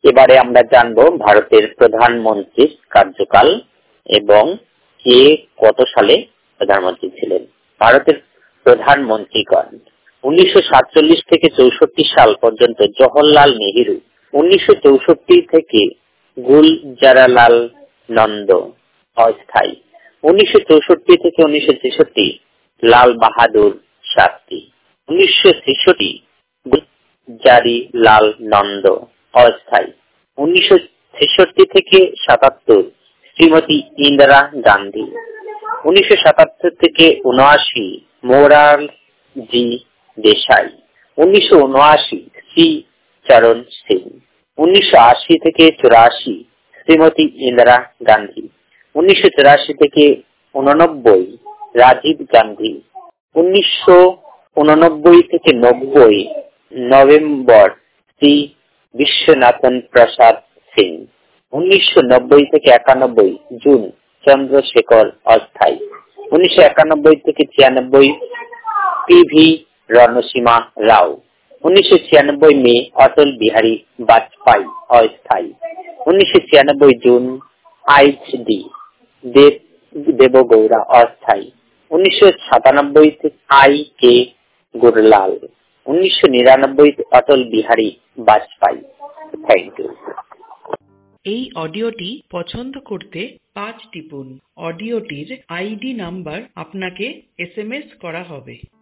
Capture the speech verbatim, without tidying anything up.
এবারে আমরা জানবো ভারতের প্রধানমন্ত্রীর কার্যকাল এবং কে কত সালে প্রধানমন্ত্রী ছিলেন। ভারতের প্রধানমন্ত্রীগণ উনিশশো সাতচল্লিশ থেকে চৌষট্টি সাল পর্যন্ত জওহরলাল নেহেরু, উনিশশো চৌষট্টি থেকে গুলজারলাল নন্দ অস্থায়ী, উনিশশো চৌষট্টি থেকে উনিশশো ছেষট্টি লাল বাহাদুর শাস্ত্রী, উনিশশো ছেষট্টি গুলজারিলাল নন্দ অস্থায়ী, উনিশশো ছেষট্টি থেকে সাতাত্তর শ্রীমতী ইন্দিরা গান্ধী, উনিশশো সাতাত্তর থেকে উনআশি মোরারজি দেশাই, উনিশশো উনআশি শ্রী চরণ সিং, উনিশশো আশি থেকে চুরাশি শ্রীমতী ইন্দিরা গান্ধী, উনিশশো চুরাশি থেকে উননব্বই রাজীব গান্ধী, উনিশশো উননব্বই থেকে নব্বই নভেম্বর শ্রী বিশ্বনাথন প্রসাদ সিং, উনিশশো নব্বই থেকে একানব্বই জুন চন্দ্রশেখর অস্থায়ী, উনিশশো একানব্বই থেকে ছিয়ানব্বই পি ভি রণসীমা রাও, উনিশশো ছিয়ানব্বই মে অটল বিহারী বাজপেয়ী অস্থায়ী, উনিশশো ছিয়ানব্বই জুন এইচ ডি দেবগৌড়া অস্থায়ী, উনিশশো সাতানব্বই থেকে আই কে গুরলাল, উনিশশো নিরানব্বই অটল বিহারী বাজপেয়ী। Thank you. এই অডিওটি পছন্দ করতে পাঁচ টিপুন। অডিওটির আইডি নাম্বার আপনাকে এস এম এস করা হবে।